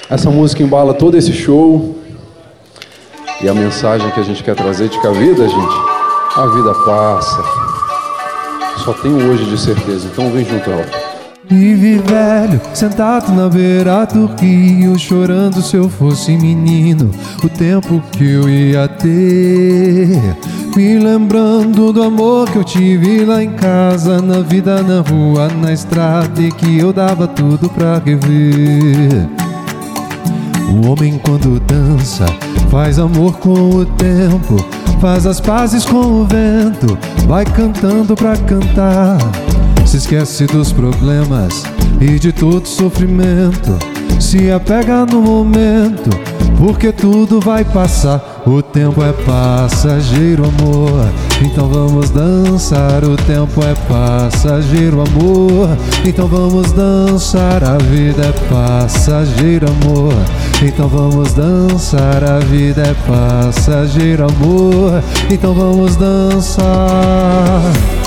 Essa música embala todo esse show. E a mensagem que a gente quer trazer de que a vida, gente, a vida passa. Só tem o hoje de certeza. Então vem junto, ela. Vive velho, sentado na beira do rio, chorando se eu fosse menino, o tempo que eu ia ter. Me lembrando do amor que eu tive lá em casa, na vida, na rua, na estrada, e que eu dava tudo pra rever. O homem quando dança, faz amor com o tempo, faz as pazes com o vento, vai cantando pra cantar. Se esquece dos problemas e de todo sofrimento, se apega no momento, porque tudo vai passar. O tempo é passageiro, amor, então vamos dançar. O tempo é passageiro, amor, então vamos dançar. A vida é passageira, amor, então vamos dançar. A vida é passageira, amor, então vamos dançar.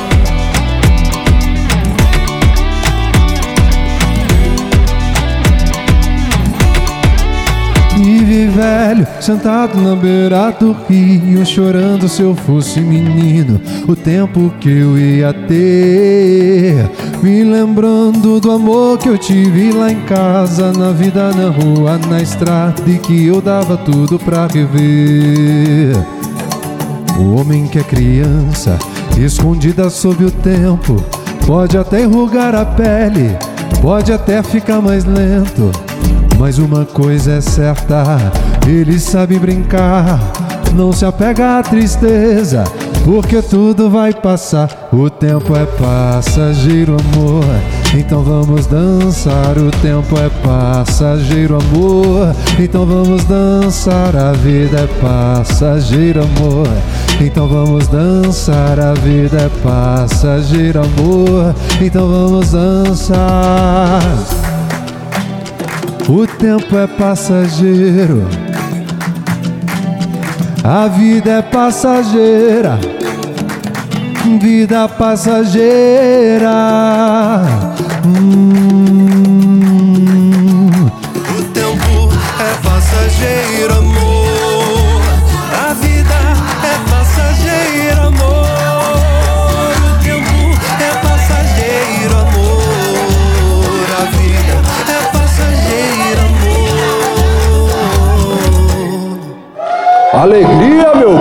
Vive velho, sentado na beira do rio, chorando se eu fosse menino, o tempo que eu ia ter. Me lembrando do amor que eu tive lá em casa, na vida, na rua, na estrada, e que eu dava tudo pra rever. O homem que é criança, escondida sob o tempo, pode até enrugar a pele, pode até ficar mais lento, mas uma coisa é certa, ele sabe brincar, não se apega à tristeza, porque tudo vai passar. O tempo é passageiro, amor, então vamos dançar. O tempo é passageiro, amor, então vamos dançar. A vida é passageira, amor, então vamos dançar. A vida é passageira, amor, então vamos dançar. O tempo é passageiro, a vida é passageira, vida passageira. O tempo é passageiro, amor, a vida é passageira, amor. O tempo é passageiro, amor, a vida é passageira, amor. Alegria, meu